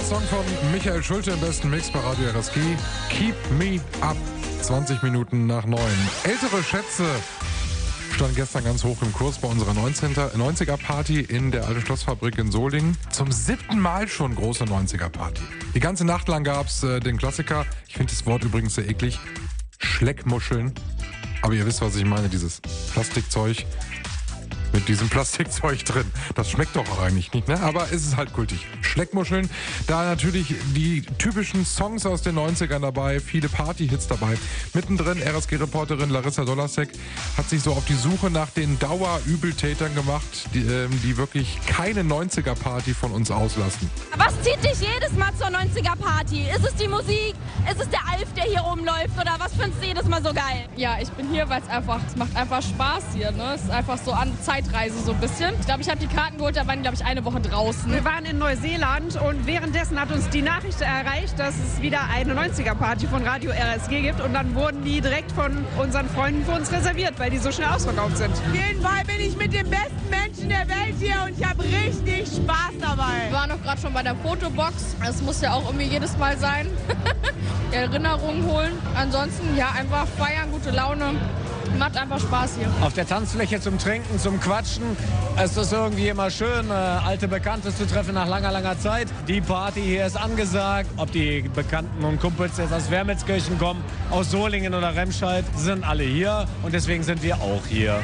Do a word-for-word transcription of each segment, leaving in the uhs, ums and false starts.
Song von Michael Schulte im besten Mix bei Radio R S G. Keep Me Up. zwanzig Minuten nach neun. Ältere Schätze stand gestern ganz hoch im Kurs bei unserer neunziger-Party in der Alten Schlossfabrik in Solingen. Zum siebten Mal schon große neunziger-Party. Die ganze Nacht lang gab es äh, den Klassiker, ich finde das Wort übrigens sehr eklig, Schleckmuscheln. Aber ihr wisst, was ich meine, dieses Plastikzeug mit diesem Plastikzeug drin. Das schmeckt doch auch eigentlich nicht, ne? Aber es ist halt kultig. Schleckmuscheln, da natürlich die typischen Songs aus den neunzigern dabei, viele Party-Hits dabei. Mittendrin R S G-Reporterin Larissa Dolasek hat sich so auf die Suche nach den Dauerübeltätern gemacht, die, ähm, die wirklich keine neunziger-Party von uns auslassen. Was zieht dich jedes Mal zur neunziger-Party? Ist es die Musik? Ist es der Alf, der hier rumläuft? Oder was findest du jedes Mal so geil? Ja, ich bin hier, weil es einfach, es macht einfach Spaß hier. Ne? Es ist einfach so an Zeitreise so ein bisschen. Ich glaube, ich habe die Karten geholt, da waren, glaube ich, eine Woche draußen. Wir waren in Neuseeland und währenddessen hat uns die Nachricht erreicht, dass es wieder eine neunziger-Party von Radio R S G gibt. Und dann wurden die direkt von unseren Freunden für uns reserviert, weil die so schnell ausverkauft sind. Auf jeden Fall bin ich mit den besten Menschen der Welt hier und ich habe richtig Spaß dabei. Wir waren auch gerade schon bei der Fotobox. Das muss ja auch irgendwie jedes Mal sein. Erinnerungen holen. Ansonsten, ja, einfach feiern, gute Laune. Macht einfach Spaß hier. Auf der Tanzfläche zum Trinken, zum Quatschen. Es ist irgendwie immer schön, äh, alte Bekannte zu treffen nach langer, langer Zeit. Die Party hier ist angesagt. Ob die Bekannten und Kumpels jetzt aus Wermelskirchen kommen, aus Solingen oder Remscheid, sind alle hier. Und deswegen sind wir auch hier.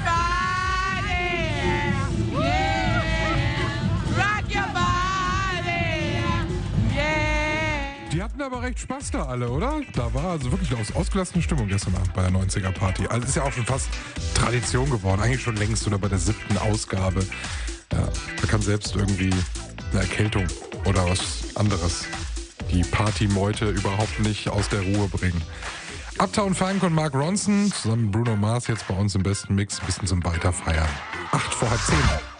Die hatten aber recht Spaß da alle, oder? Da war also wirklich eine aus- ausgelassene Stimmung gestern Abend bei der neunziger-Party. Also ist ja auch schon fast Tradition geworden, eigentlich schon längst oder bei der siebten Ausgabe. Ja, da kann selbst irgendwie eine Erkältung oder was anderes die Partymeute überhaupt nicht aus der Ruhe bringen. Uptown Funk und Mark Ronson zusammen mit Bruno Mars jetzt bei uns im besten Mix, ein bisschen zum Weiterfeiern. Acht vor halb zehn.